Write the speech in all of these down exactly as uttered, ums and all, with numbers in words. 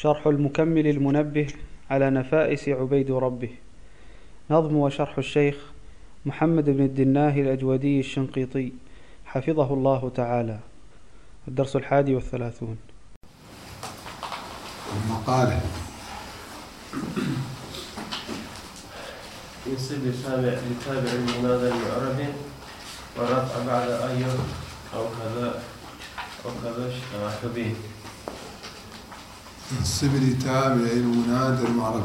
شرح المكمل المنبه على نفائس عبيد ربه. نظم وشرح الشيخ محمد بن الدناه الأجودي الشنقيطي حفظه الله تعالى. الدرس الحادي والثلاثون. المقالة ينصب لتابع لتابع المنادى المعرب والرفع بعد أي أو كذا أو كذا شبيه. ينصب لتابع المنادى المعرب.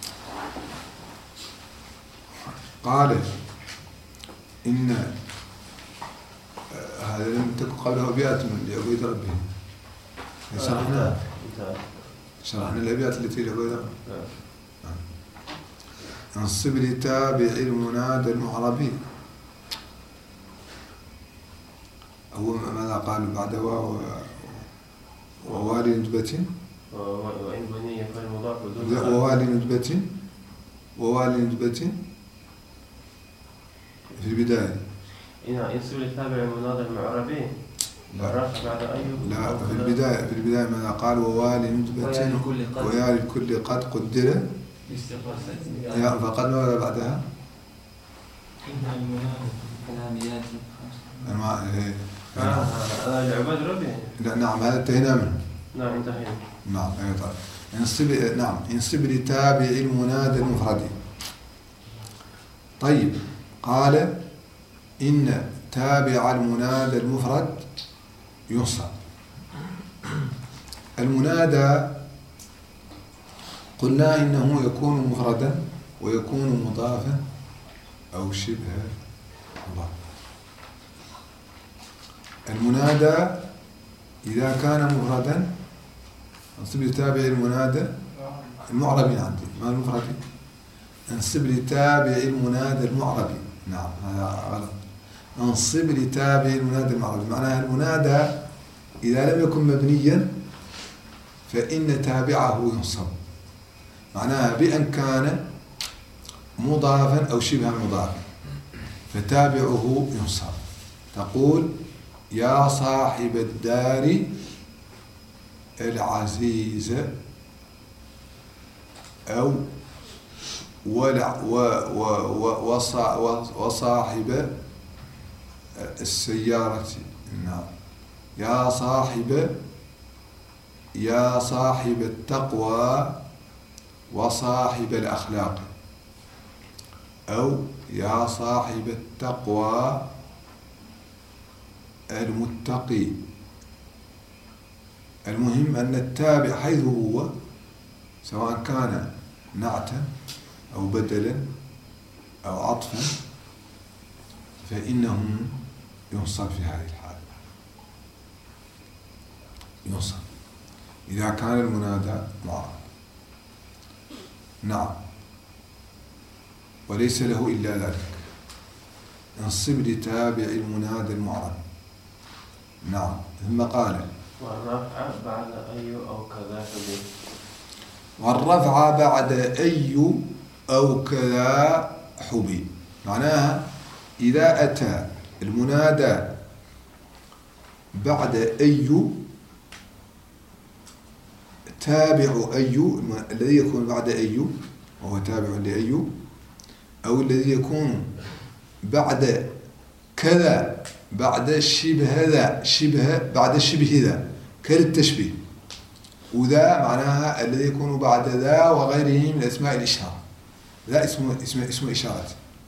قال إن هذا لم تكن قبله أبيات من لعبيد ربه. شرحنا شرحنا الأبيات التي لعبيد ربه. ينصب لتابع المنادى المعربي. هو ماذا قال بعد واو ووالي ندبة وإن بني فالمضاف ووالي ندبة ووالي ندبة في البداية. ينصب لتابع المنادى المعربي والرفع بعد أي. لا، في البداية في البداية ماذا قال ووالي ندبة ويا للكل قد قدر يا فقد ماذا بعدها؟ هذا لعباد ربي. لا نعم، هذا انتهينا منه. نعم انتهينا. نعم أي طيب. ينصب نعم ينصب لتابع المنادى المفرد. طيب قال إن تابع المنادى المفرد ينصب. المنادى قلنا إنه يكون مفردا ويكون مضافا أو شبه مضاف. المنادى إذا كان مفردا انصب لتابع المنادى المعربي. عندي ما المفردي، انصب لتابع المنادى المعربي. نعم هذا غلط. انصب لتابع المنادى المعربي معناها المنادى إذا لم يكن مبنيا فإن تابعه ينصب، معناها بأن كان مضافا أو شبه مضافا فتابعه ينصب. تقول يا صاحب الدار العزيز أو ولع و و و وصاحب السيارة. نعم يا صاحب يا صاحب التقوى وصاحب الأخلاق، أو يا صاحب التقوى المتقي. المهم أن التابع حيث هو سواء كان نعتا أو بدلا أو عطفا فإنه ينصب في هذه الحالة. ينصب إذا كان المنادى معرب. نعم وليس له إلا ذلك. انصب لتابع المنادى المعرب. نعم ثم قال والرفع بعد أي أو كذا حبي. والرفع بعد أي أو كذا حبي معناها إذا أتى المنادى بعد أي تابع أي الذي يكون بعد أي وهو تابع لأي، أو الذي يكون بعد كذا بعد شبه ذا شبه بعد شبه ذا كالتشبيه. وذا معناها الذي يكون بعد ذا وغيره من أسماء الإشارة. ذا اسمه اسم اسم إشارة.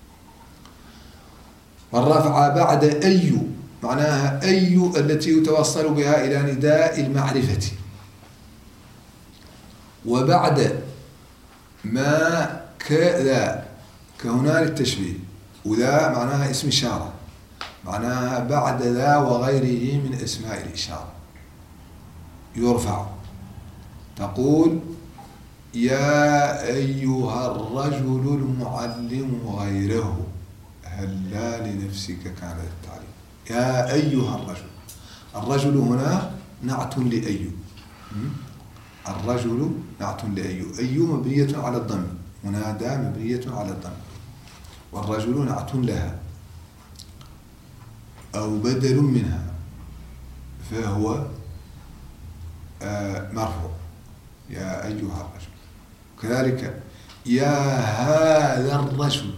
والرفع بعد أي معناها أي التي يتوصل بها إلى نداء المعرفة، وبعد ما كذا كهنا للتشبيه. وذا معناها اسم إشارة معناها بعد ذا وغيره من أسماء الإشارة يرفع. تقول يا أيها الرجل المعلم غيره هلا لنفسك كان التعليم. يا أيها الرجل. الرجل هنا نعت لأي. الرجل نعت لأي. أي مبنية على الضم، منادى مبنية على الضم، والرجل نعت لها أو بدل منها فهو مرفوع. يا أيها الرجل. كذلك يا هذا الرجل،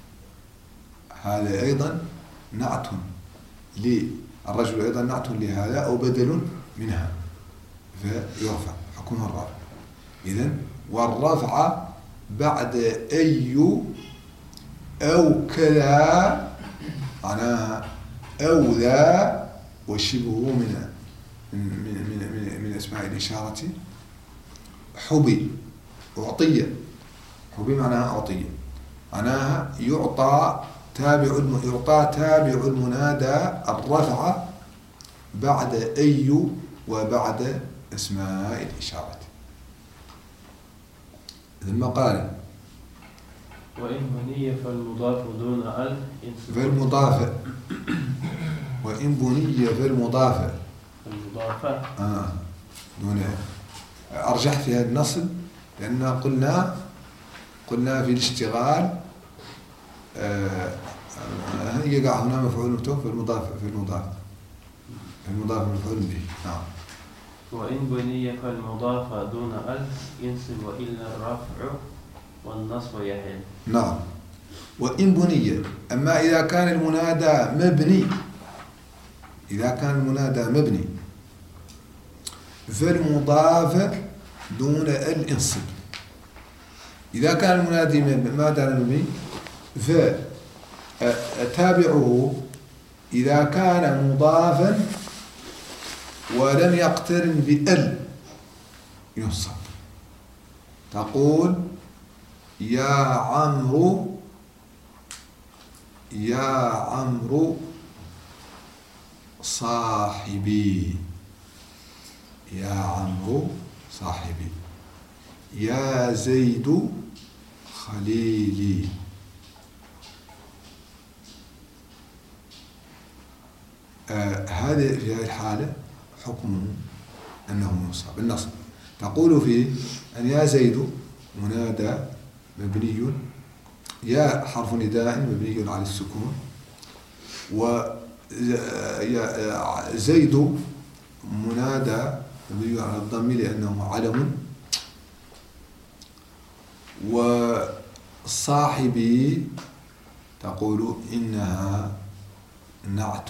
هذا أيضا نعت للرجل، أيضا نعت لهذا أو بدل منها فيرفع حكمها الرفع. إذن والرفع بعد أي أو كذا معناها أو ذا وشبهه من من من من, من أسماء الإشارة. حبي أعطية، حبي معناها أعطية، معناها يعطى تابع يعطى تابع المنادى الرفع بعد أي وبعد أسماء الإشارة. ثم قال وإن بني فالمضاف دون ال فالمضاف وإن بني فالمضاف المضافة آه دون أرجح في هذا النصب، لأن قلنا قلنا في الاشتغال آه يقع هنا مفعول به في المضاف في المضاف في المضاف مفعول به. نعم. وإن بني فالمضاف دون ال ينصب وإلا الرفع والنصب يحل. نعم. وإن بني، أما إذا كان المنادى مبني، إذا كان المنادى مبني فالمضاف دون ال انصب. إذا كان المنادي ماذا مبني فتابعه إذا كان مضافا ولم يقترن بال ينصب. تقول يا عمرو يا عمرو صاحبي، يا عمرو صاحبي، يا زيد خليلي. آه هذا في هذه الحالة حكمه أنه ينصب النصب. تقول فيه أن يا زيد منادى مبني، يا حرف نداء مبني على السكون، وزيد منادى مبني على الضم لأنه علم، وصاحبي تقول إنها نعت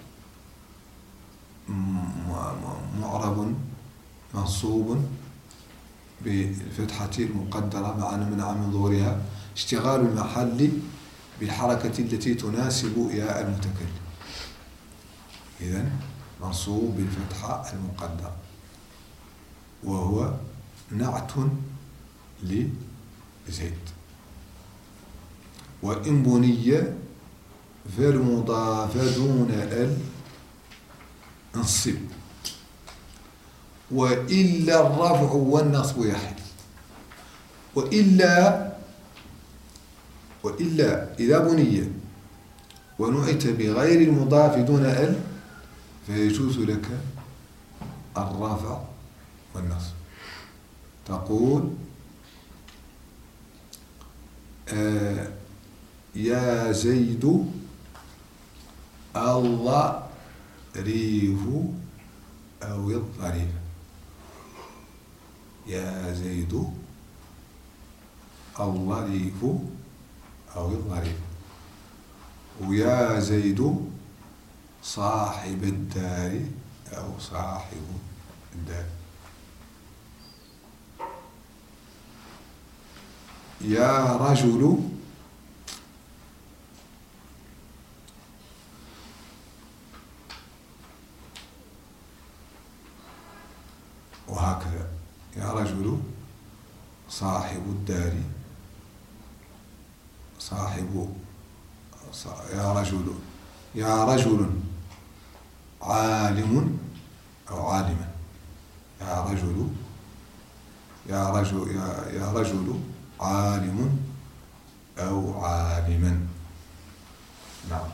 معرب منصوب بالفتحة المقدرة مع أن منع من ظهورها اشتغال المحل بالحركة التي تناسب ياء المتكلم. إذن منصوب بالفتحة المقدرة وهو نعت لزيد. وإن بني فالمضاف دون ال انصب وإلا الرفع والنصب يحل. وإلا وإلا إذا بني ونعت بغير المضاف دون ال فيجوز لك الرفع والنصب. تقول آه يا زيد الله ريف أو الظريف، يا زيد الظريف أو الظريف، ويا زيد صاحب الدار أو صاحب الدار، يا رجل وهكذا، يا رجل صاحب الدار، صاحب يا رجل يا رجل عالم أو عالما، يا رجل يا رجل يا, يا رجل عالم أو عالما. نعم.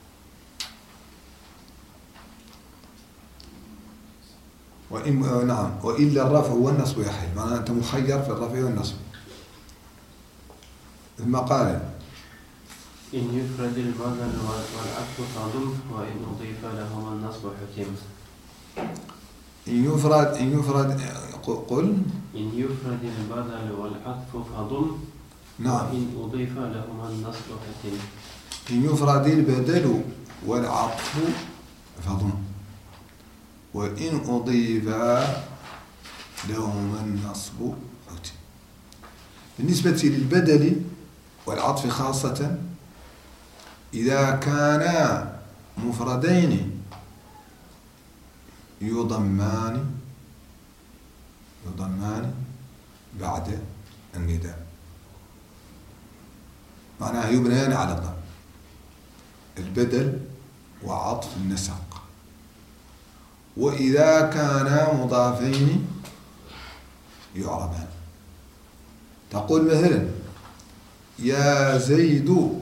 وإن نعم وإلا الرفع والنصب يحل، معناه أنت مخير في الرفع والنصب. ثم قال إن يفرد البدل والعطف فضم وإن أضيف لهما النصب حكم. إن يفرد إن يفرد قل إن يفرد البدل والعطف فضم. نعم. وإن أضيف لهما النصب فتم. إن يفرد البدل والعطف فضم وإن أضيف لهما النصب فتم. بالنسبة للبدل والعطف خاصة إذا كانا مفردين يضمان يضمان بعد النداء، معناها يبنيان على الضم، البدل وعطف النسق. وإذا كانا مضافين يعربان. تقول مثلا يا زيد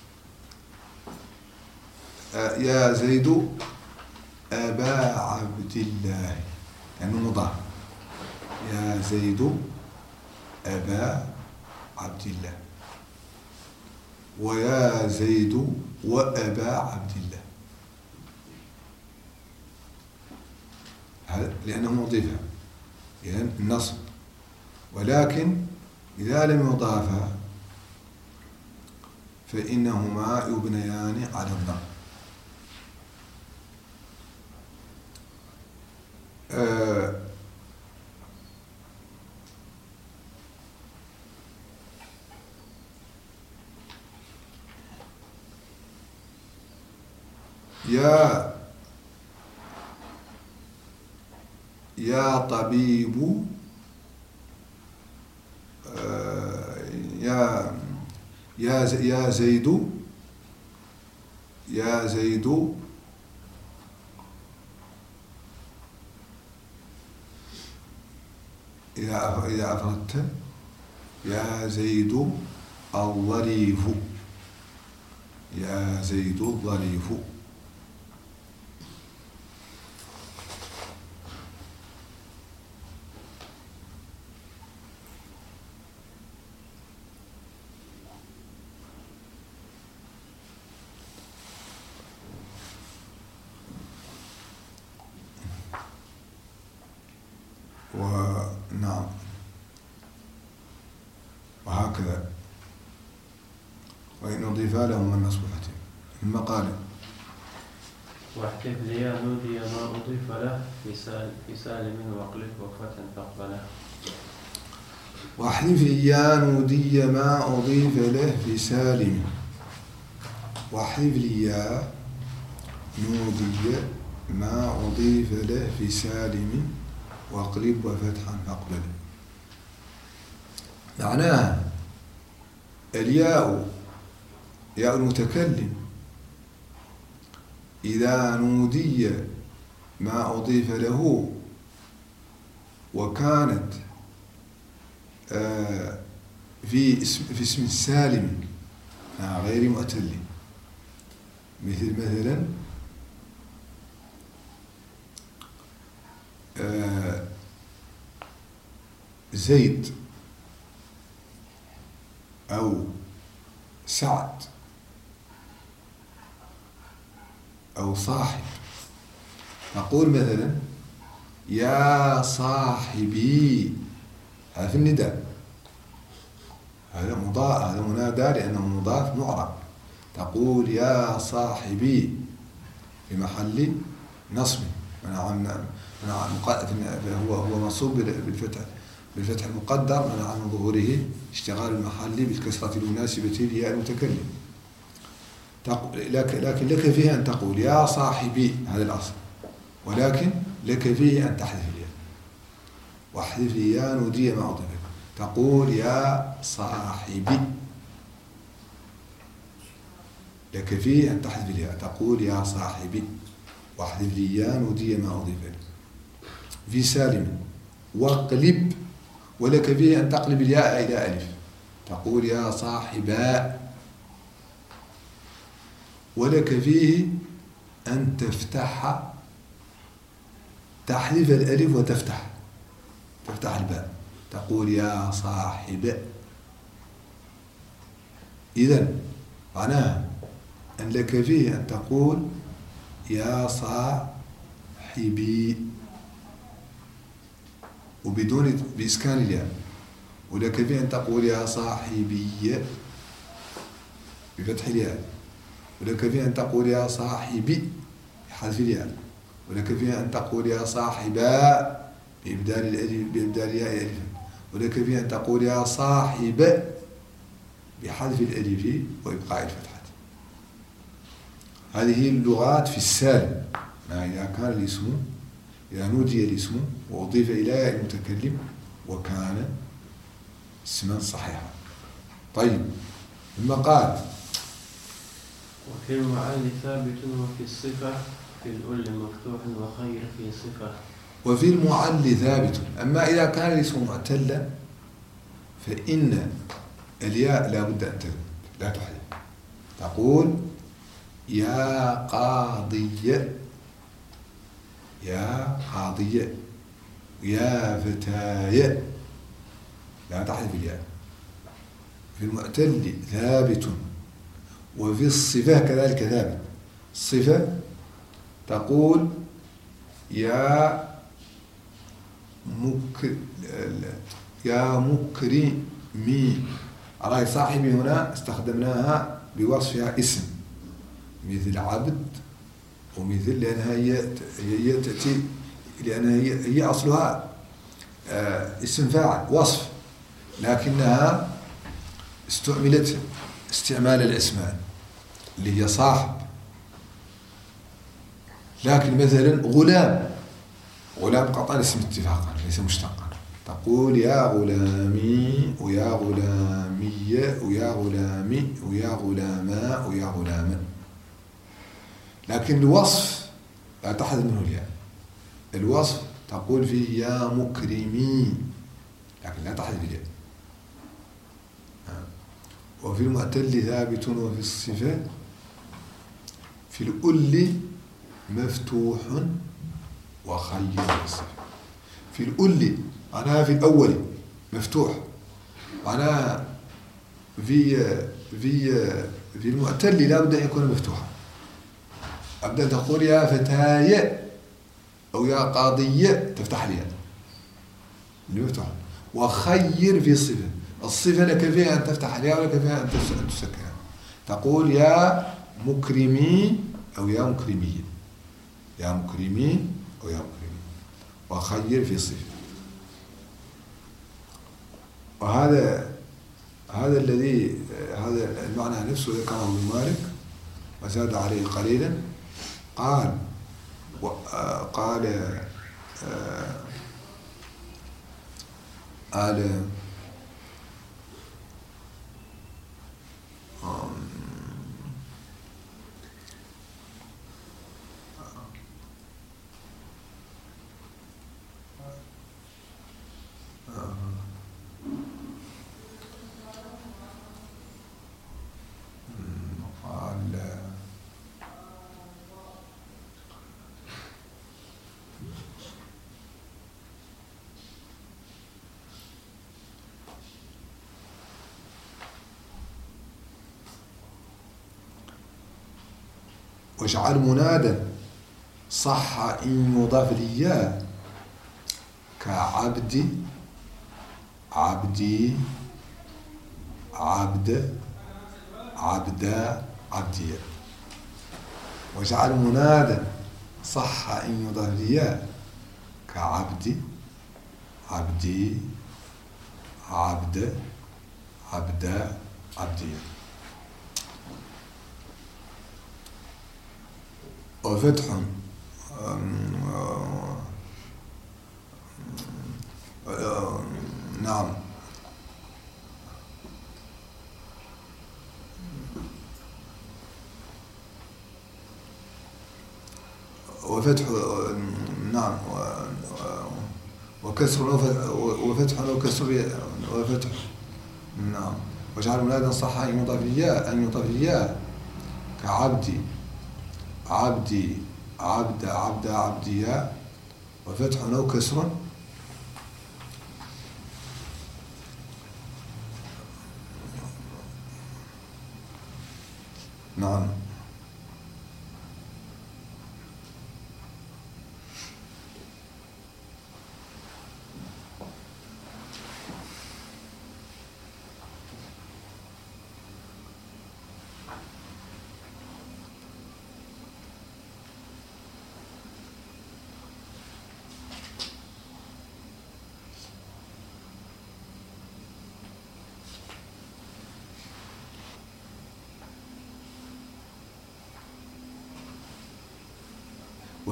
يا زيد أبا عبد الله، يعني مضاف، يا زيد أبا عبد الله، ويا زيد وأبا عبد الله، لأنه مضيفة يعني النصب. ولكن إذا لم يضافا فإنهما يبنيان على الضم. آه يا يا طبيب، آه يا يا يا زيد يا زيد إذا إذا أفردت يا زيد الظريف، يا زيد الظريف. ونعم وهكذا. وإن أضيف لهم النصب فتم. المقالة واحتف ليا نودي ما أضيف له في سالم واقلب وفتى فاقبله. واحذف لي نودي ما أضيف له في سالم. واحذف لي نودي ما أضيف له في سالم واقلب وفتحا فاقبل. معناها الياء ياء المتكلم إذا نودي ما أضيف له وكانت في اسم في اسم السالم غير معتل، مثل مثلا زيد أو سعد أو صاحب. نقول مثلا يا صاحبي، هذا في النداء، هذا مضاف، هذا منادى لأنه مضاف معرب. تقول يا صاحبي في محل نصب، هو هو منصوب بالفتح بالفتح المقدر منع من ظهوره اشتغال المحل بالكسرة المناسبة لياء المتكلم. لكن لك فيه أن تقول يا صاحبي، هذا الأصل، ولكن لك فيه أن تحذف الياء. واحذف يا نودي ما أضيف، تقول يا صاحبي، لك فيه أن تحذف الياء، تقول يا صاحبي. واحذف لي يا نودي ما أضيف في سالم واقلب، ولك فيه أن تقلب الياء إلى ألف، تقول يا صاحبا. ولك فيه أن تفتح، تحذف الألف وتفتح تفتح الباء، تقول يا صاحب. إذن معناها أن لك فيه أن تقول يا صاحبي، وبدون بإسكان الياء. ولك في أن تقول يا صاحبي بفتح الياء، ولك في أن تقول يا صاحبي بحذف الياء، ولك في أن تقول يا صاحبا بإبدال الألف بإبدال الياء ألفا، ولك في أن تقول يا صاحب بحذف الألف وإبقاء الفتحة. هذه اللغات في السالم، ما إذا كان الاسم إذا نودي الاسم وأضيف إلى المتكلم وكان اسما صحيحا. طيب، ثم قال وفي المعل ثابت وفي الصفة في الأل مفتوح وخير في صفة. وفي المعل ثابت. أما إذا كان الاسم معتلا فإن الياء لا بد أن تثبت لا تحذف. تقول يا قاضي، يا قاضي، يا فتاي، لا تحذف الياء. في المعتل ثابت. وفي الصفة كذلك ثابت. الصفة تقول يا مك يا مكرمي. على صاحبي هنا استخدمناها بوصفها اسم مثل عبد ومثل، لأنها هي هي تأتي لأنها هي, هي أصلها اسم فاعل وصف، لكنها استعملت استعمال الاسمان اللي هي صاحب. لكن مثلا غلام، غلام قطعا اسم اتفاقا ليس مشتقا. تقول يا غلامي ويا غلامي ويا غلامي ويا غلاما ويا غلاما. لكن الوصف لا تحذف منه الياء. الوصف تقول فيه يا مكرمي لكن لا تحذف الياء. وفي المعتل ثابت وفي الصفة في الأل مفتوح وخير في الصفة. في الأل معناها في الأول مفتوح، معناها في في في المعتل لا بد أن يكون مفتوحا. أبدأ تقول يا فتاي أو يا قاضية تفتح الياء اللي مفتوح. وخير في الصفة، الصفة لك فيها أن تفتح الياء ولك فيها أن تسكنها. تقول يا مكرمي أو يا مكرمية، يا مكرمي أو يا مكرمي. وخير في الصفة. وهذا هذا الذي هذا المعنى نفسه ذكره ابن مالك وزاد عليه قليلا. قال قال قال واجعل منادا صح إن يضاف لياه كعبدي عبدي عبد عبدا عبدية. واجعل منادا صح إن يضاف لياه كعبدي عبدي عبد عبدا عبدية. وفتح نعم وفتح نعم وكسر وفتح وكسر وفتح نعم. واجعل منادا صح أن يضاف لياه أن يضاف لياه كعبدي عبدي عبد عبد عبديا. وفتح أو كسر نعم.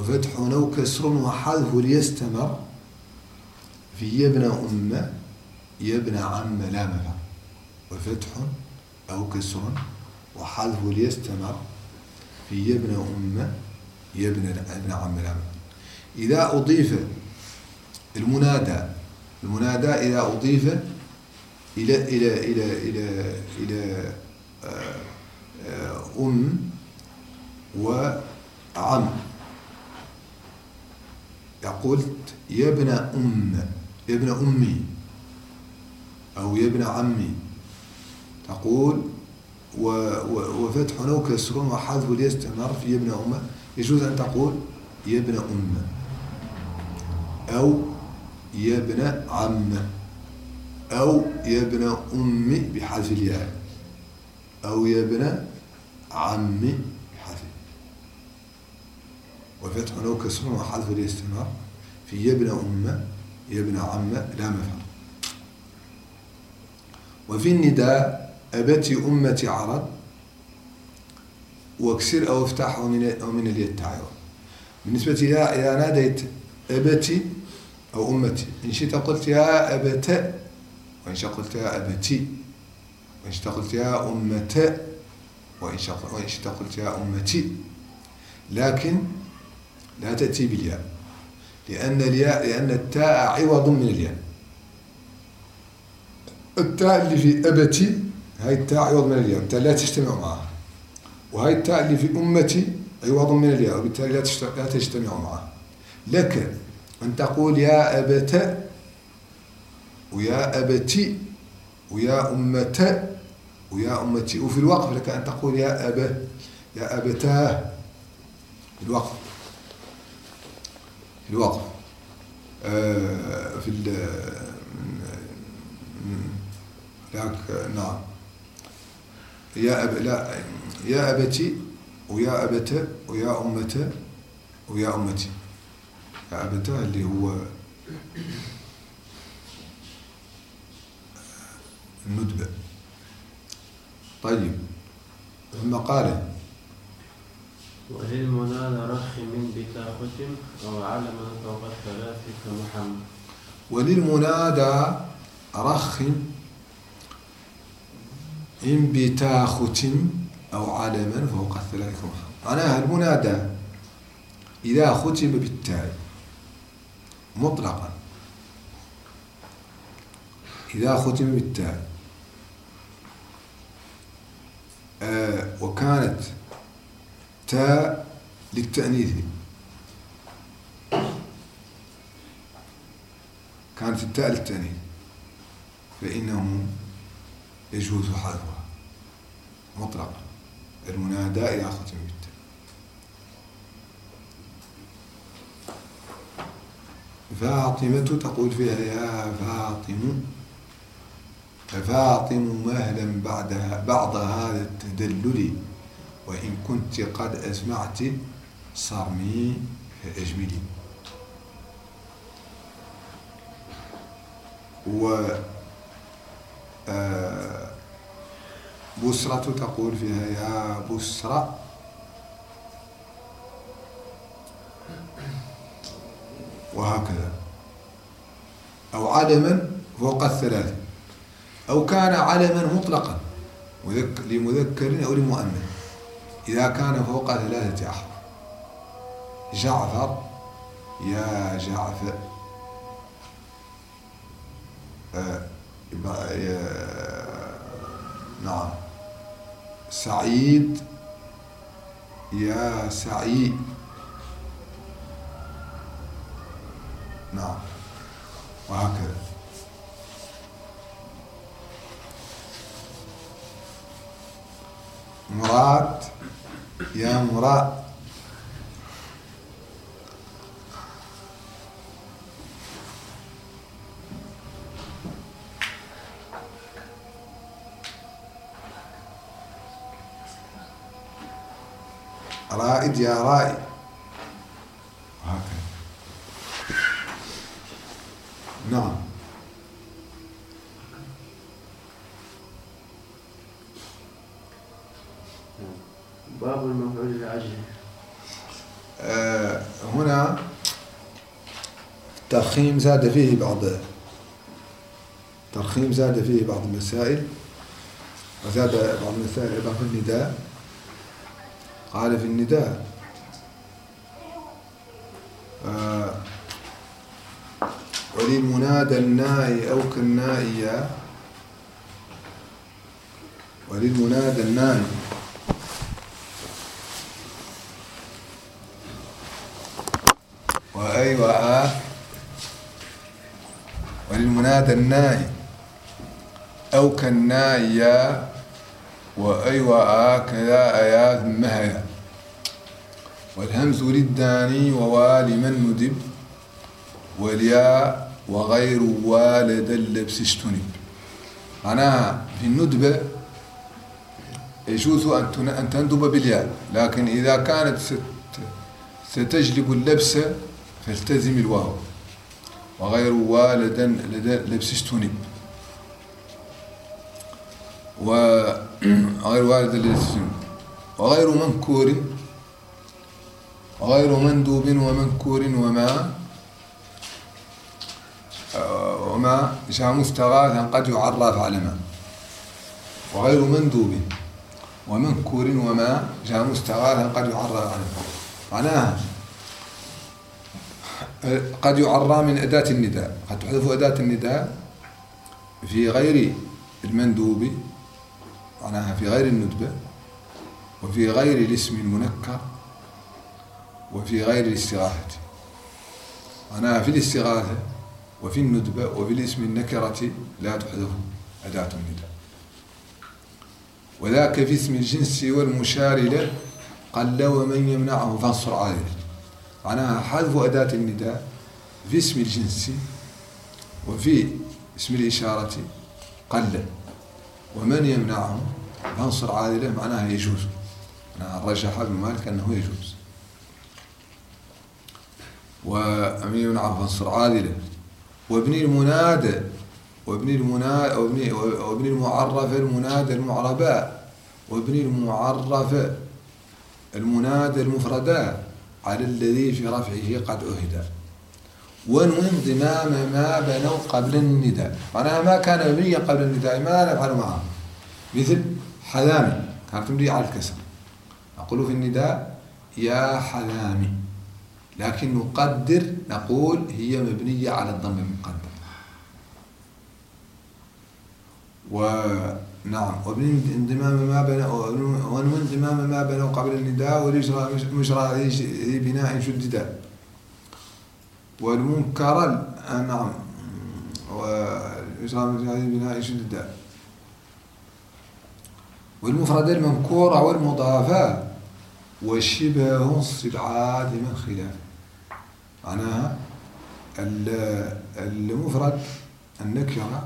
وفتح أو كسر وحذف ليستمر في يبنى أم يبنى عم لا مفر. وفتح أو كسر وحذف ليستمر في يبنى أم يبنى ابن عم لا مفر. إذا أضيف المنادى المنادى إذا أضيف إلى إلى إلى إلى إلى أم وعم، قلت يا ابن أم يا ابن أمي أو يا ابن عمي، تقول وفتح أو كسر وحذف ليستمر في يا ابن أم، يجوز أن تقول يا ابن أم أو يا ابن عم أو يا ابن أمي بحذف الياء أو يا ابن عمي بحذف. وفتح أو كسر وحذف ليستمر في يا ابن أم يا ابن عم لا مفر. وفي النداء أبتي أمتي عرض واكسر أو افتح أو من اليد تعيض. بالنسبة إلى إذا ناديت أبتي أو أمتي، إن شئت قلت يا أبت، وإن شئت قلت يا أبتي، وإن شئت قلت يا أمت، وإن شئت قلت يا أمتي، لكن لا تأتي بالياء، لأن الياء لأن التاء عوض من الياء. التاء اللي في أبتي هاي التاء عوض من الياء، بالتالي لا تجتمع معها، وهاي التاء اللي في أمتي عوض من الياء، وبالتالي لا تجتمع معها. لك أن تقول يا أبت ويا أبتي ويا أمت ويا أمتي، وفي الوقف لك أن تقول يا أبا يا أبتاه في الوقف في الوقف آه في ال لك نعم يا أب لا يا أبتي ويا أبت ويا أمت ويا أمتي. يا أبتاه اللي هو الندبة. طيب ثم قال وللمنادى رخ من بتا ختم أو علم فوق الثلاث كمحمد. وللمنادى رخ إن بتا ختم أو علما فوق الثلاث كمحمد. معناها المنادى إذا ختم بالتاء مطلقا، إذا ختم بالتاء آه وكانت تاء للتأنيث، كانت التاء للتأنيث فإنه يجوز حذفها مطلقا. المنادى إذا ختم بالتاء. فاطمة تقول فيها يا فاطم، ففاطم مهلا بعدها بعض هذا التدلل، وإن كنت قد أسمعت صرمي فأجملي. و بسرة تقول فيها يا بسرة، وهكذا. أو علما فوق الثلاثة، أو كان علما مطلقا لمذكر أو لمؤنث إذا كان فوق ثلاثة أحرف. جعفر يا جعفر، آه نعم. سعيد يا سعيد، نعم، وهكذا. مراد يا مراد، رائد يا رائد، وهكذا. نعم. باب المفعول العجل. آه ترخيم زاد فيه بعض ترخيم زاد فيه بعض المسائل، وزاد بعض المسائل أيضا في النداء. قال في النداء آه وللمنادى النائي أو كالنائية، وللمنادى النائي وأي وآ وللمنادى النائي أو كالنائية وأي وآ كذا آيات ثم هيا، والهمز للداني ووالي من ندب، والياء وغير والد اللبس اشتنب. معناها في الندبة يجوز أن تندب بالياء، لكن إذا كانت ستجلب اللبس فالتزم الواو، وغير والدا لبس اشتنب، وغير والد لبس اشتنب، وغير منكور وغير مندوب ومنكور وما وما إشاء مستغاثا قد يعرف على ما، وغير مندوب ومنكور وما إشاء مستغاثا قد يعرف على ما. معناها قد يعرى من أداة النداء، قد تحذف أداة النداء في غير المندوب، معناها في غير الندبة، وفي غير الاسم المنكر، وفي غير الاستغاثة. معناها في الاستغاثة وفي الندبة وفي الاسم النكرة لا تحذف أداة النداء. وذاك في اسم الجنس والمشار له قل ومن يمنعه فانصر عليه. معناها حذف أداة النداء في اسم الجنس وفي اسم الإشارة قل، ومن يمنعه فانصر عادله معناها يجوز. معناها رجح ابن مالك أنه يجوز. ومن يمنعه فانصر عادله. وابن المنادى وابن المنادى وابن المعرف المنادى المعرباء، وابن المعرف المنادى المفردا على الذي في رفعه قد أهدى. ونوم ضمام ما بنوا قبل النداء، معناها ما كان مبنيا قبل النداء ما نفعل معه، مثل حذامي كانت مبنية على الكسر، نقول في النداء يا حذامي، لكن نقدر نقول هي مبنية على الضم المقدر. ونعم وابن انضمام ما بنوا ونوم انضمام ما بنوا قبل النداء وليجرى مجرى ذي بناء جددا. والمنكر نعم ويجرى مجرى ذي بناء جددا. والمفرد المنكور والمضافة وشبه الصبعات من خلاف. معناها المفرد النكرة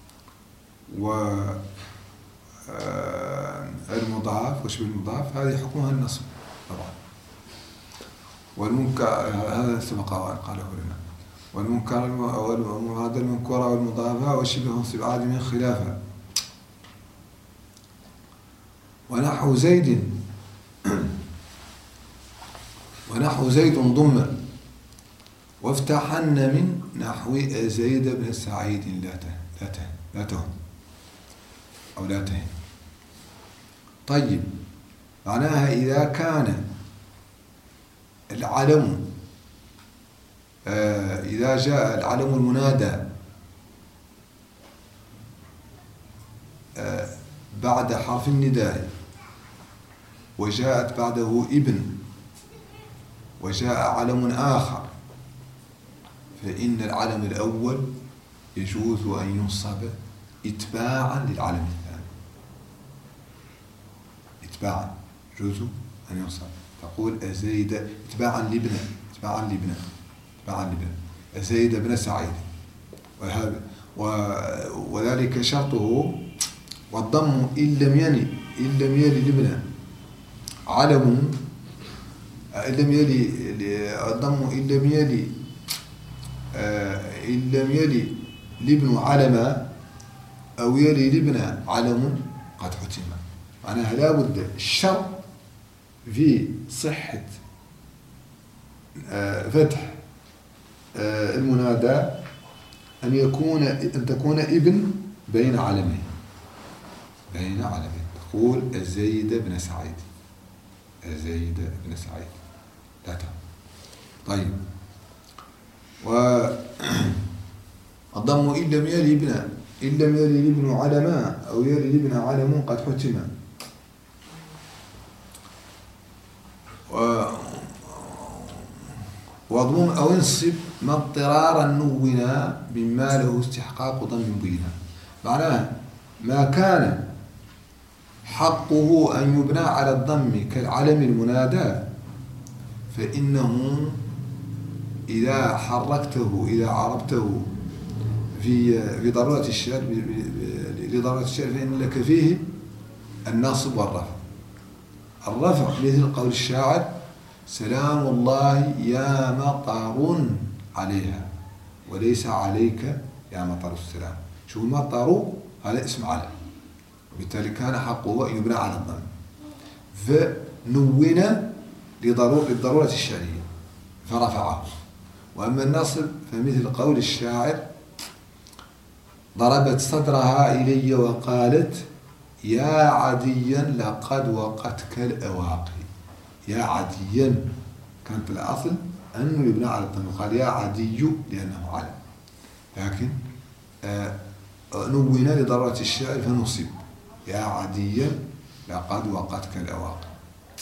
والمضاف وشبه المضاف هذه حكمها النصب طبعا. والمنكر هذا سبق قاله لنا. والمنكر والمفرد المنكرة والمضافة وشبه الصبعات من خلافها. ونحو زيد ونحو زيد ضم وافتحن من نحو زيد بن سعيد لا ته لا ته لا تهن أو لا تهن. طيب معناها إذا كان العلم آه إذا جاء العلم المنادى آه بعد حرف النداء وجاءت بعده ابن وجاء علم آخر، فإن العلم الأول يجوز أن ينصب إتباعا للعلم الثاني. إتباعا يجوز أن ينصب، تقول أزيد إتباعا لابن إتباعا لابن إتباعا لابن أزيد بن سعيد، وهذا وذلك شرطه. والضم إن لم يلي إن لم يلي لابن علم إن لم يلي الضم إن لم يلي إن لم يلي لابن علم أو يلي لابن علم قد حتم. معناها لا بد الشرط في صحة فتح المنادى أن يكون أن تكون ابن بين علمين بين علمين تقول زيد بن سعيد زيد بن سعيد لا تعلم. طيب والضم إن لم يلي ابن إن لم يلي ابن علما أو يلي ابن علم قد حتم. واضمم أو انصب ما اضطرارا نونا مما له استحقاق ضم بينا. معناه ما كان حقه أن يبنى على الضم كالعلم المنادى فإنه إذا حركته إذا عربته في في ضرورة الشعر لضرورة الشعر فإن لك فيه النصب والرفع. الرفع مثل قول الشاعر سلام الله يا مطر عليها وليس عليك يا مطر السلام. شو المطر هذا اسم علم وبالتالي كان حقه أن يبنى على الضم فنون للضرورة الشعرية فرفعه. وأما النصب فمثل قول الشاعر ضربت صدرها إلي وقالت يا عديا لقد وقتك الأواقي. يا عديا كانت الأصل أنه يبنى على الضم قال يا عدي لأنه علم لكن آه نون لضرورة الشعر فنصب يا عديا لقد وقتك الأواقي.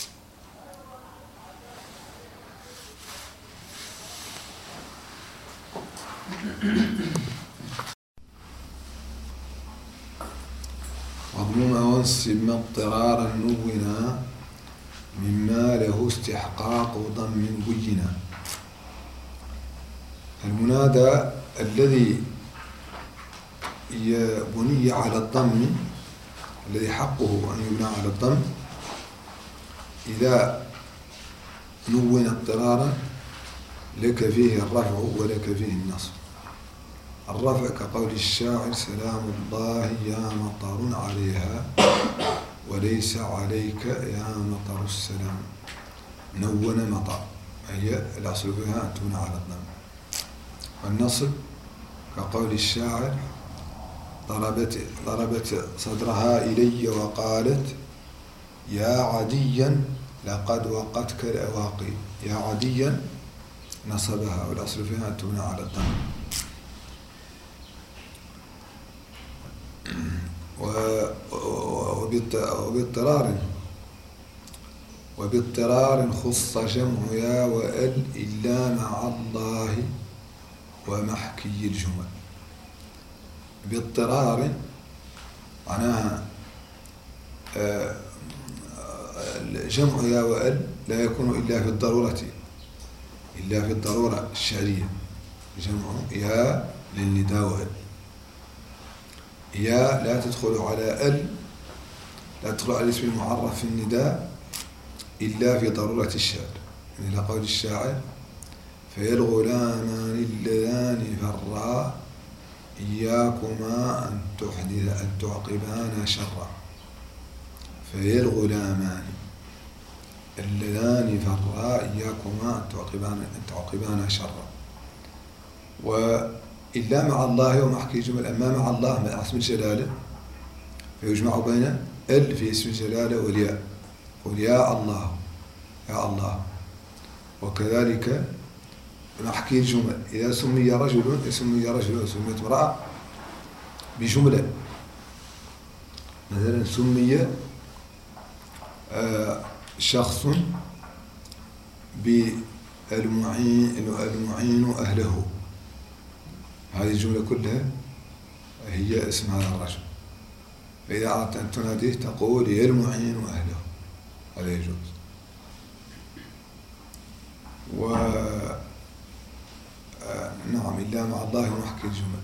واضمم وانصب ما اضطرارا نونا مما له استحقاق ضم بينا. المنادى الذي بني على الضم الذي حقه أن يبنى على الضم إذا نون اضطرارا لك فيه الرفع ولك فيه النصب. الرفع كقول الشاعر سلام الله يا مطر عليها وليس عليك يا مطر السلام. نون مطر هي الأصل فيها أن تبنى على الضم. والنصب كقول الشاعر ضربت ضربت صدرها إلي وقالت يا عديا لقد وقتك الأواقي. يا عديا نصبها والأصل فيها أن تبنى على الضم. وباضطرار وباضطرار خص جمع يا وأل إلا مع الله ومحكي الجمل. باضطرار معناها جمع يا وأل لا يكون إلا في الضرورة إلا في الضرورة الشعرية. جمع يا للنداء وأل. يا لا تدخل على ال لا تدخل على الاسم المعرف في النداء إلا في ضرورة الشعر. من قول الشاعر فيا الغلامان اللذان فرا إياكما أن تحدث أن تعقبانا شرا. فيا الغلامان اللذان فرا إياكما أن تعقبانا أن تعقبانا شرا. وإلا مع الله ومحكي جمل. أما مع الله مع اسم الجلالة فيجمع بين ال في اسم الجلالة والياء. قل يا الله يا الله. وكذلك محكي الجمل إذا سمي رجل سمي رجل وسميت امرأة بجملة مثلا سمي شخص بالمعين المعين أهله. هذه الجملة كلها هي اسم هذا الرجل. فإذا أردت أن تناديه تقول يا المعين أهله. هذا يجوز. و نعم إلا مع الله ومحكي الجمل.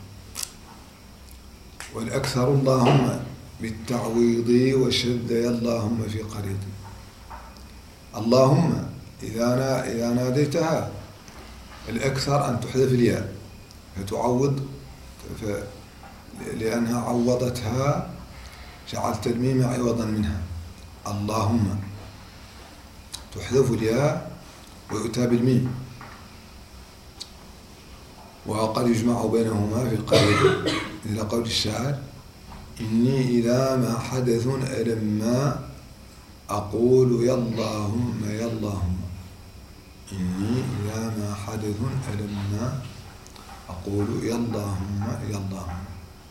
والأكثر اللهم بالتعويض وشد يا اللهم في قريضي. اللهم إذا إذا ناديتها الأكثر أن تحذف الياء فتعوض ف... لأنها عوضتها جعلت الميم عوضا منها. اللهم تحذف الياء ويؤتى بالميم. وقد يجمع بينهما في القول إلى قول الشاعر: إني إذا ما حدث ألما أقول يا اللهم يا اللهم. إني إذا ما حدث ألما أقول يا اللهم يا اللهم.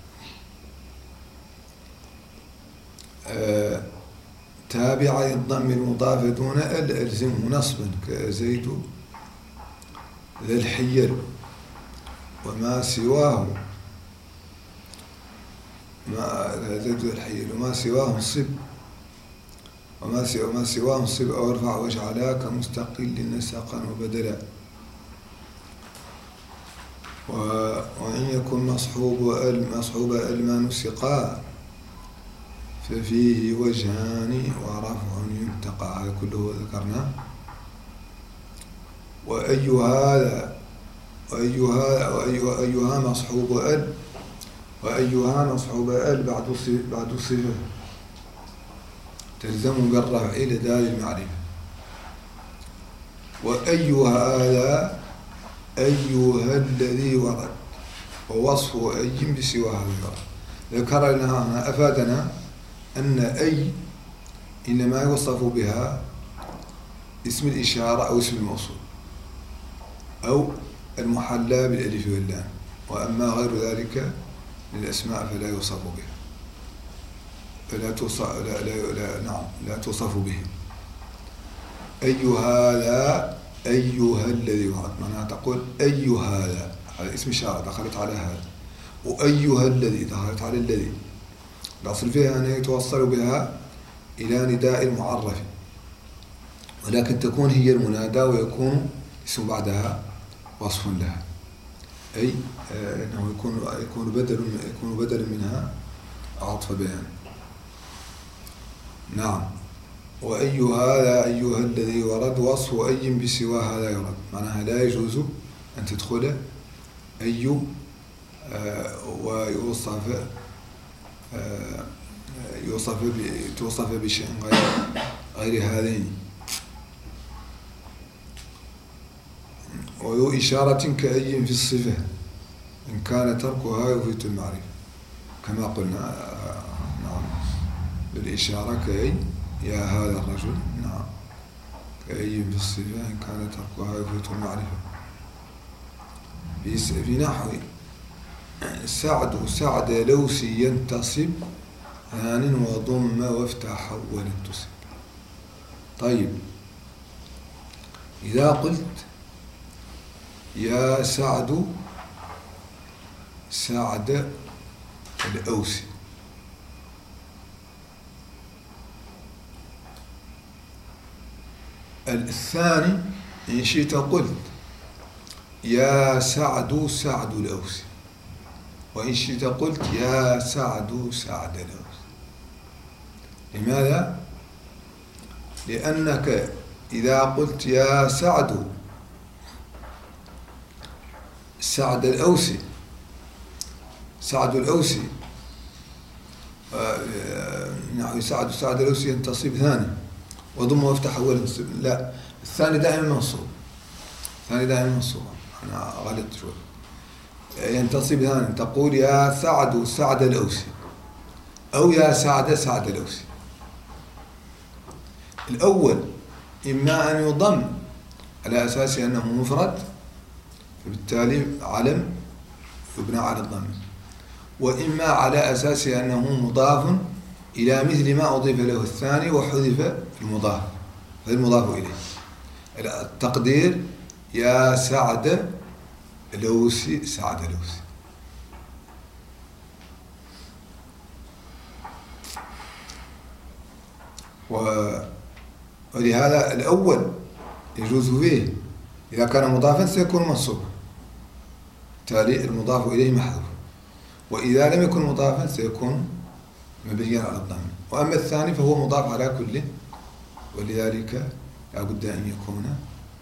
آه تابع الضم المضاف دون ال ألزمه نصبا كزيد ذا الحيل وما سواه ما زيد ذا الحيل وما سواه انصب وما سواه وما سواه انصب أو ارفع واجعلا كمستقل نسقا وبدلا. وإن يكن مصحوب ال مصحوب ال ما نسقا ففيه وجهان ورفع ينتقى. هذا كله ذكرناه. وأي هذا وأي هذا وأيها مصحوب ال وأيها مصحوب ال بعد بعد صفة تلزم بالرفع إلى دال المعرفة. وأي هذا أيها الذي ورد ووصف أي بسوى هذا. ذكر لنا هنا أفادنا أن أي إنما يوصف بها اسم الإشارة أو اسم الموصول أو المحلى بالألف واللام، وأما غير ذلك للأسماء فلا يوصف بها فلا توصف لا لا لا نعم لا توصف به. أي هذا أيها الذي ورد معناها تقول أي هذا، هذا اسم إشارة دخلت على هذا، وأيها الذي دخلت على الذي. الأصل فيها أن يتوصل بها إلى نداء المعرف، ولكن تكون هي المنادى ويكون اسم بعدها وصف لها، أي أنه يكون يكون بدل يكون بدل منها عطف بيان. نعم. وأي هذا أيها الذي ورد وصف أي بسوى هذا يرد، معناها لا يجوز أن تدخل أي ويوصف يوصف توصف بشيء غير غير هذين. وذو إشارة كأي في الصفة إن كان تركها يفيد المعرفة، كما قلنا. نعم. بالإشارة كأي يا هذا الرجل. نعم. كأي في الصفة إن كان تركها يفيد المعرفة. في نحو سعد سعد لوسي ينتصب هان وضم وافتح ولتصب. طيب، إذا قلت يا سعد سعد الأوسي، الثاني إن شئت قلت يا سعد سعد الأوسي، وإن شئت قلت يا سعد سعد الأوسي. لماذا؟ لأنك إذا قلت يا سعد سعد الأوسي سعد الأوسي نحو سعد سعد الأوسي ينتصب ثاني وضم وافتح أول ينتصب. لا، الثاني دائما منصوب، الثاني دائما منصوب. أنا غلط شوي. ينتصب ثاني تقول يا سعد سعد الأوسي أو يا سعد سعد الأوسي. الأول إما أن يضم على أساس أنه مفرد فبالتالي علم يبنى على الضم، وإما على أساس أنه مضاف إلى مثل ما أضيف له الثاني وحذف المضاف فالمضاف إليه. التقدير يا سعد الأوسي سعد الأوسي. ولهذا الأول يجوز فيه إذا كان مضافا سيكون منصوبا، بالتالي المضاف إليه محذوف، وإذا لم يكن مضافا سيكون مبنيا على الضم. وأما الثاني فهو مضاف على كله، ولذلك لا بد أن يكون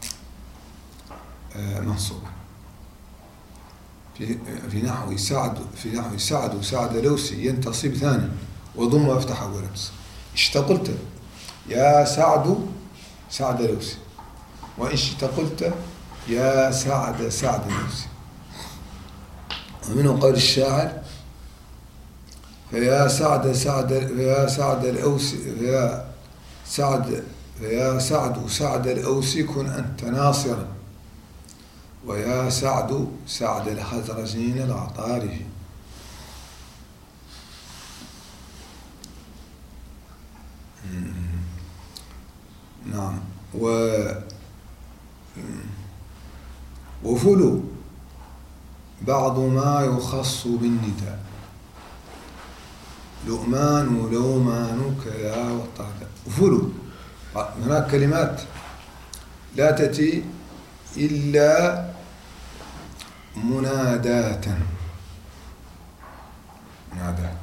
منصوبا. في في نحو سعد في نحو سعد سعد لوسي ينتصب ثاني وضم وافتح أول ينتصب. إشت قلت يا سعد سعد لوسي، وإن شئت قلت يا سعد سعد لوسي. ومنه قول الشاعر: فيا سعد سعد فيا سعد الأوس فيا سعد فيا سعد سعد الأوس كن أنت ناصرا، ويا سعد سعد الخزرجين العطارف. نعم. و وفلو بعض ما يخص بالنداء، لؤمان ولومان كذا والطهد. وفلو هناك كلمات لا تأتي إلا مناداة، مناداة.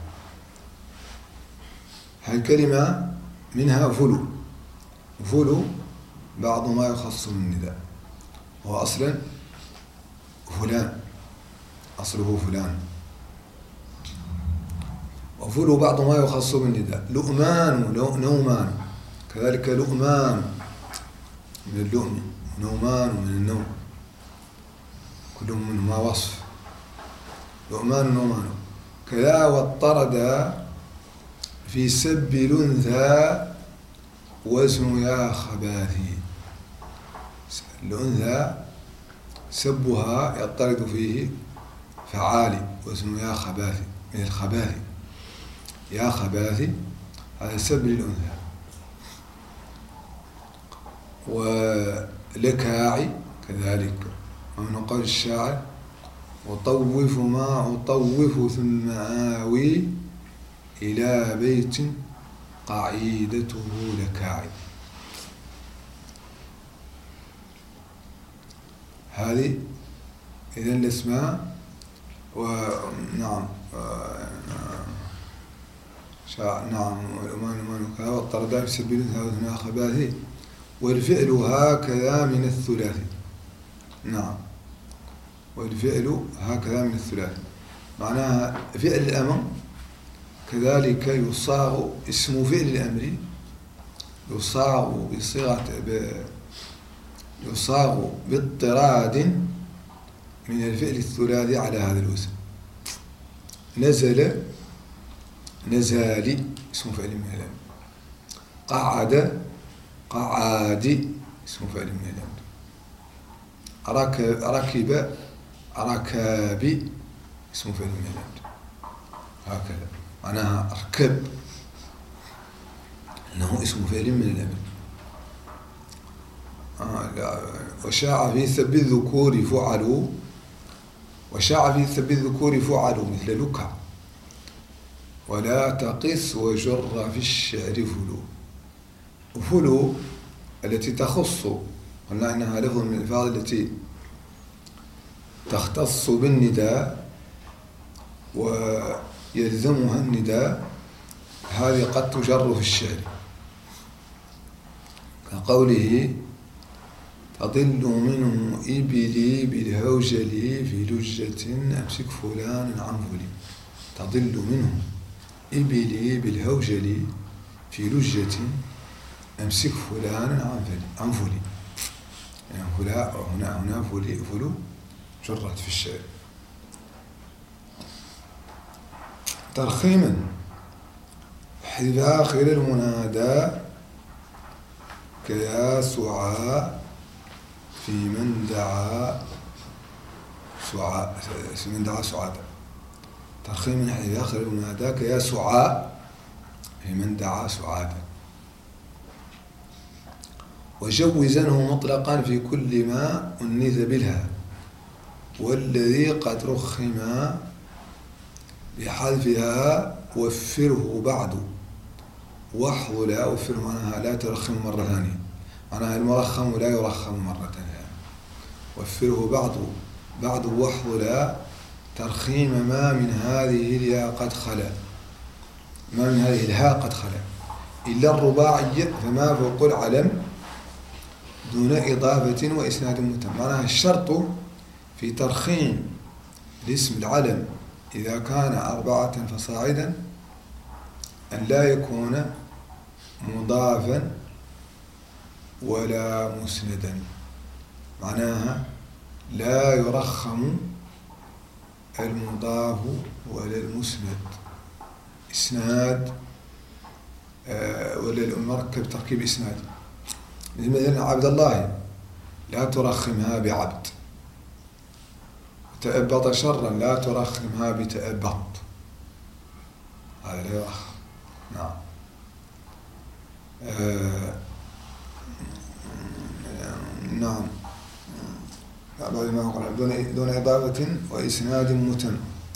هالكلمة منها فلو. فلو بعض ما يخص بالنداء، هو أصلا فلان، أصله فلان. وفلو بعض ما يخص بالنداء، لؤمان نومان، كذلك لؤمان من اللؤم، نومان من النوم، كلهم منهما وصف. لؤمان نومان كذا. واضطرد في سب الأنثى وزن يا خباثي. الأنثى سبها يضطرد فيه فعالي، وزن يا خباثي من الخباثي، يا خباثي، هذا سب للأنثى. ولكاعي كذلك. ومن قول الشاعر: أطوف ما أطوف ثم آوي إلى بيت قعيدته لكاعي. هذه إذن الأسماء. ونعم نعم والأمان أمان كذا. والطرداء في سبيل هذا خباثي. والفعل هكذا من الثلاثي. نعم. والفعل هكذا من الثلاثي معناها فعل الأمر كذلك يصاغ اسم فعل الأمر، يصاغ بصيغة يصاغ باضطراد من الفعل الثلاثي على هذا الوزن. نزل نزالي اسم فعل من الأمر. قعد قعادي اسم فعل من الأمر. ركب ركب ركابي اسم فعل من الأمر. هكذا معناها اركب انه اسم فعل من الأمر. آه وشاع في سب الذكور فعلوا، وشاع في سب الذكور فعلوا مثل لكع. ولا تقس وجر في الشعر فلو. وفلو التي تخص، قلنا انها لفظ من الالفاظ التي تختص بالنداء ويلزمها النداء، هذه قد تجر في الشعر كقوله: تضل منه إبلي بالهوجل في لجة أمسك فلان عن فلي. تضل منه إبلي بالهوجل في لجة أمسك فلان عن فلي عن فلي. يعني فلا هنا هنا فلي فلو جرت في الشعر. ترخيما: حذف آخر المنادى كيا سعى في من دعا سعى في من دعا سعادة. ترخيما: حذف آخر المنادى كيا سعى في من دعا سعادة. وجوزنه مطلقا في كل ما أنث بالها، والذي قد رخم بحذفها وفره بعد واحظ. لا وفره معناها لا ترخم مرة ثانية، معناها المرخم لا يرخم مرة ثانية. وفره بعد بعد واحظ لا ترخيم ما من هذه الياء قد خلا، ما من هذه الهاء قد خلا إلا الرباعية فما فوق العلم دون إضافة وإسناد متم. معناها الشرط في ترخيم الاسم العلم إذا كان أربعة فصاعدا أن لا يكون مضافا ولا مسندا. معناها لا يرخم المضاف ولا المسند إسناد آه ولا المركب تركيب إسناد. مثلا عبد الله لا ترخمها بعبد، تأبط شرا لا ترخمها بتأبط، هذا لا يرخم. نعم. آه نعم. بعد ما قال دون دون إضافة وإسناد متم،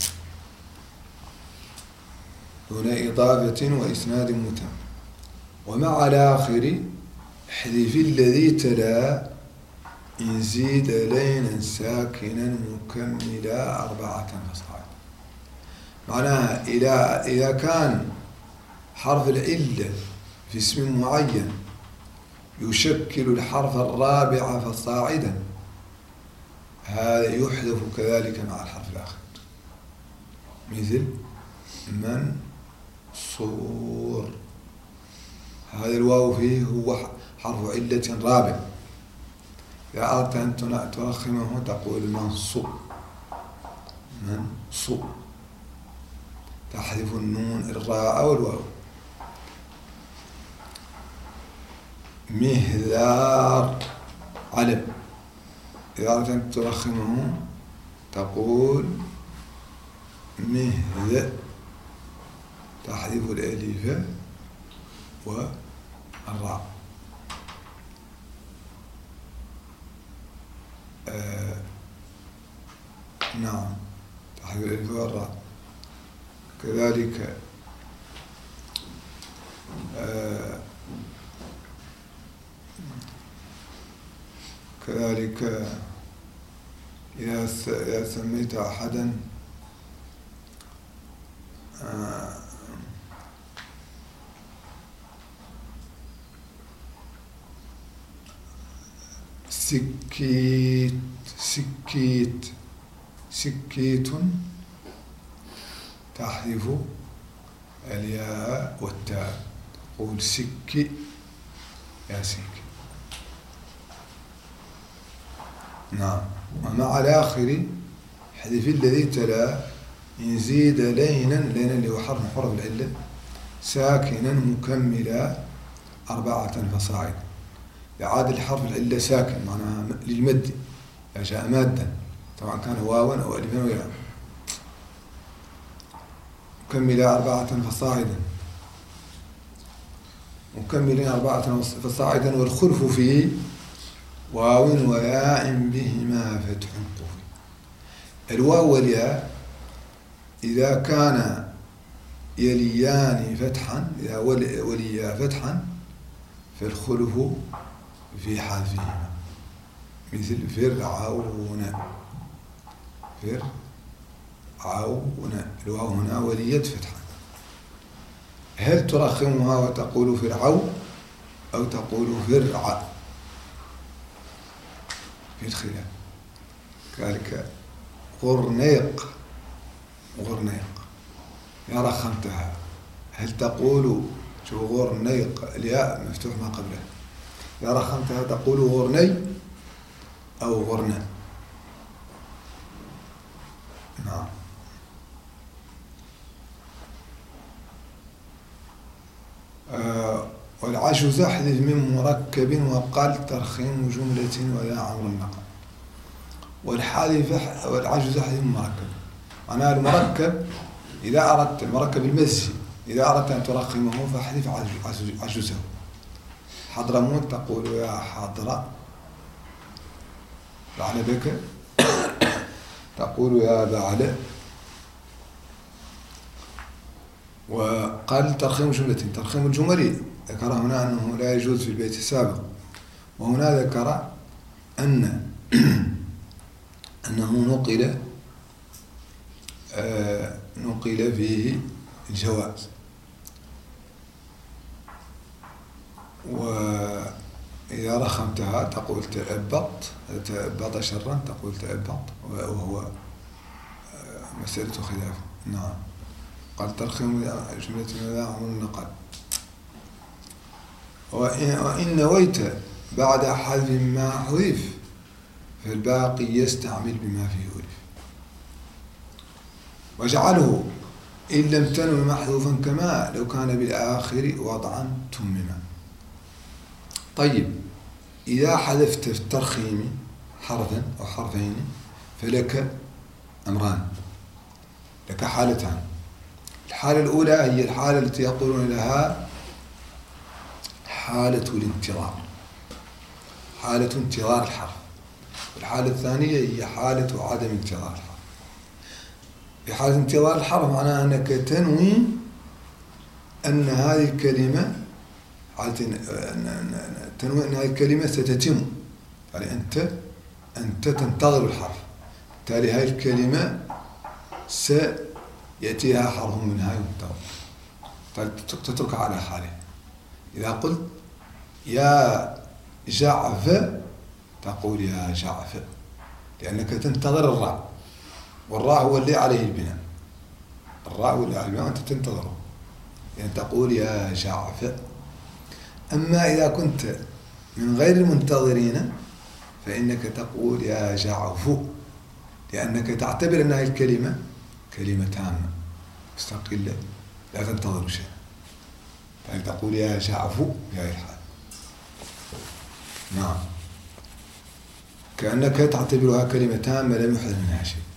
دون إضافة وإسناد متم. ومع الآخر احذف الذي تلا إن زيد لينا ساكنا مكملا أربعة فصاعد. معناها إذا إذا كان حرف العلة في اسم معين يشكل الحرف الرابع فصاعدا، هذا يحذف كذلك مع الحرف الآخر، مثل منصور، هذا الواو فيه هو حرف علة رابع. إذا أردت أن ترخمه تقول منصو، منصو، تحذف النون الراء والواو. مهذار علم، إذا أردت أن ترخمه تقول مهذ، تحذف الألف والراء. آه نعم، تحذف الألف والراء. كذلك آه كذلك إذا سميت أحدا آه سكيت سكيت سكيت، تحذف الياء والتاء، تقول سكي يا سكي. نعم. ومع الآخر حذف الذي تلا إن زيد لينا، لينا اللي هو حرف من حروف العلة، ساكنا مكملا أربعة فصاعد. يعاد الحرف العلة ساكن معناها للمد، إذا جاء مادا طبعا كان واوا أو ألفا وياء، مكملا أربعة فصاعدا، مكملين أربعة فصاعدا. والخلف فيه واو وياء بهما فتح طفي. الواو والياء إذا كان يليان فتحا، إذا وليا فتحا فالخلف في حذفهما، مثل فرعون، فرعون، الواو هنا وليت فتحا. هل ترخمها وتقول فرعون أو تقول فرع؟ في الخلاف. كذلك غرنيق، غرنيق يا رخمتها، هل تقول شو غرنيق الياء مفتوح ما قبله، يا رخمتها تقول غرني أو غرنى؟ نعم. آه والعجز احذف من مركب وقل ترخيم جملة ولا عمر النقل. والحذف والعجز احذف من مركب، معناها المركب إذا أردت المركب المزي إذا أردت أن ترخمه فاحذف عجزه. حضرموت تقول يا حضر، بعلبك تقول يا بعل. وقال ترخيم جملة، ترخيم الجمل ذكر هنا أنه لا يجوز في البيت السابق، وهنا ذكر أن أنه نقل آه نقل فيه الجواز. وإذا رخمتها تقول تأبط، تأبط شرا تقول تأبط، وهو مسألة خلاف. نعم. قال ترخيم جملة ولا عمر النقل. وإن نويت بعد حذف ما حذف، فالباقي يستعمل بما فيه ألف. واجعله إن لم تنو محذوفا كما لو كان بالآخر وضعا تمما. طيب إذا حذفت في الترخيم حرفا أو حرفين فلك أمران، لك حالتان. الحالة الأولى هي الحالة التي يقولون لها حالة الانتظار، حالة انتظار الحرف. والحالة الثانية هي حالة عدم انتظار الحرف. في حالة انتظار الحرف معناها أنك تنوي أن هذه الكلمة تنوي أن هذه الكلمة ستتم، يعني أنت أنت تنتظر الحرف، بالتالي هذه الكلمة سيأتيها حرف منها ينتظر، تتركها على حاله. إذا قلت يا جعف تقول يا جعف لأنك تنتظر الراء، والراء هو اللي عليه البناء، الراء هو اللي عليه البناء وأنت تنتظره، يعني تقول يا جعف. أما إذا كنت من غير المنتظرين فإنك تقول يا جعف، لأنك تعتبر أن هذه الكلمة كلمة تامة مستقلة لا تنتظر شيء، يعني تقول يا جعف في هذه الحال. نعم، كأنك تعتبرها كلمة تامة لم يحدث منها شيء.